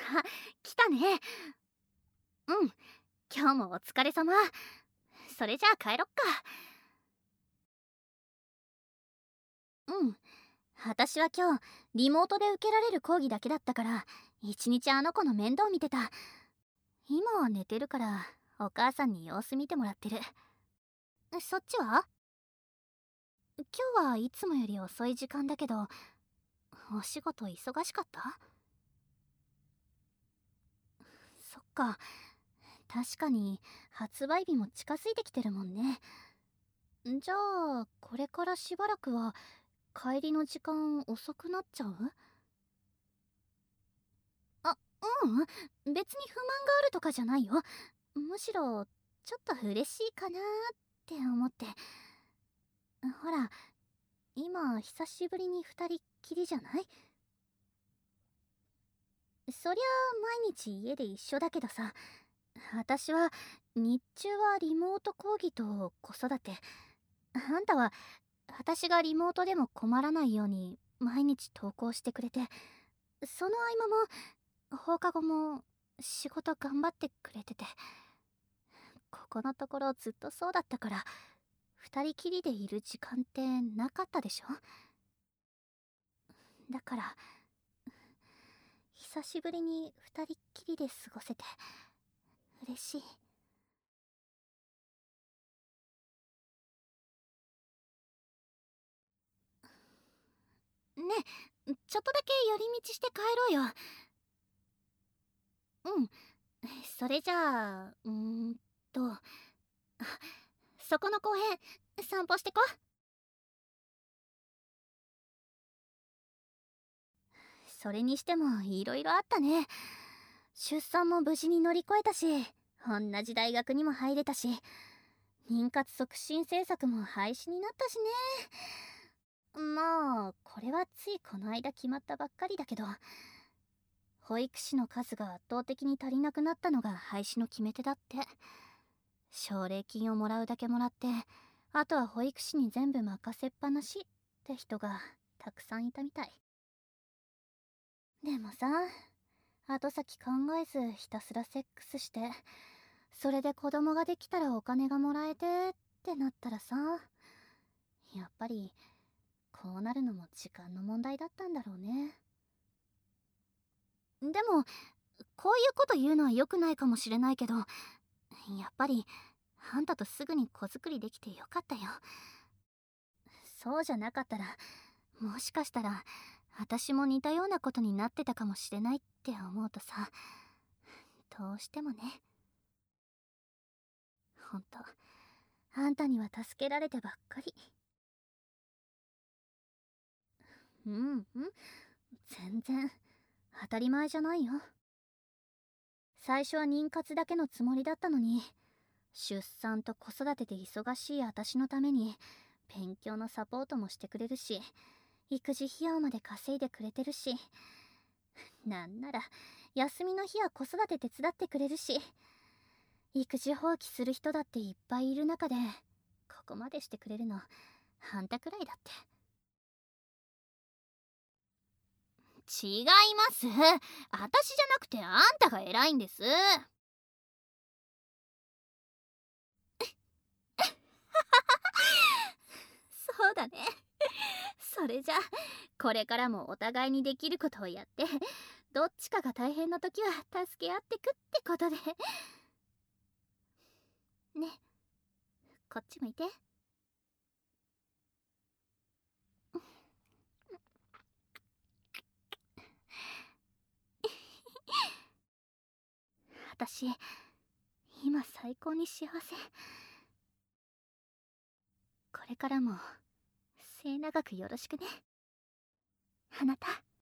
あ、来たね。うん、今日もお疲れ様。それじゃあ帰ろっか。うん、私は今日リモートで受けられる講義だけだったから一日あの子の面倒見てた。今は寝てるからお母さんに様子見てもらってる。そっちは？今日はいつもより遅い時間だけどお仕事忙しかった？そっか、確かに発売日も近づいてきてるもんね。じゃあこれからしばらくは帰りの時間遅くなっちゃう？あ、別に不満があるとかじゃないよ。むしろちょっと嬉しいかなって思って。ほら、今久しぶりに二人っきりじゃない？そりゃ毎日家で一緒だけどさ、私は日中はリモート講義と子育て。あんたは私がリモートでも困らないように毎日投稿してくれて、その合間も放課後も仕事頑張ってくれてて、ここのところずっとそうだったから二人きりでいる時間ってなかったでしょ？だから久しぶりに二人っきりで過ごせて嬉しい。ねえ、ちょっとだけ寄り道して帰ろうよ。うん、それじゃあとあそこの公園散歩してこ。それにしてもいろいろあったね。出産も無事に乗り越えたし、同じ大学にも入れたし、妊活促進政策も廃止になったしね。まあこれはついこの間決まったばっかりだけど、保育士の数が圧倒的に足りなくなったのが廃止の決め手だって。奨励金をもらうだけもらって、あとは保育士に全部任せっぱなしって人がたくさんいたみたい。でもさ、後先考えずひたすらセックスして、それで子供ができたらお金がもらえてってなったらさ、やっぱりこうなるのも時間の問題だったんだろうね。でもこういうこと言うのは良くないかもしれないけど、やっぱりあんたとすぐに子作りできてよかったよ。そうじゃなかったら、もしかしたら私も似たようなことになってたかもしれないって思うとさ、どうしてもね。ほんとあんたには助けられてばっかり。全然当たり前じゃないよ。最初は妊活だけのつもりだったのに、出産と子育てで忙しい私のために勉強のサポートもしてくれるし、育児費用まで稼いでくれてるし、なんなら休みの日は子育て手伝ってくれるし、育児放棄する人だっていっぱいいる中でここまでしてくれるのあんたくらいだって。違います。私じゃなくてあんたが偉いんです。そうだね。それじゃこれからもお互いにできることをやって、どっちかが大変な時は助け合ってくってことで。ね、こっち向いて。私今最高に幸せ。これからも末永くよろしくね、あなた。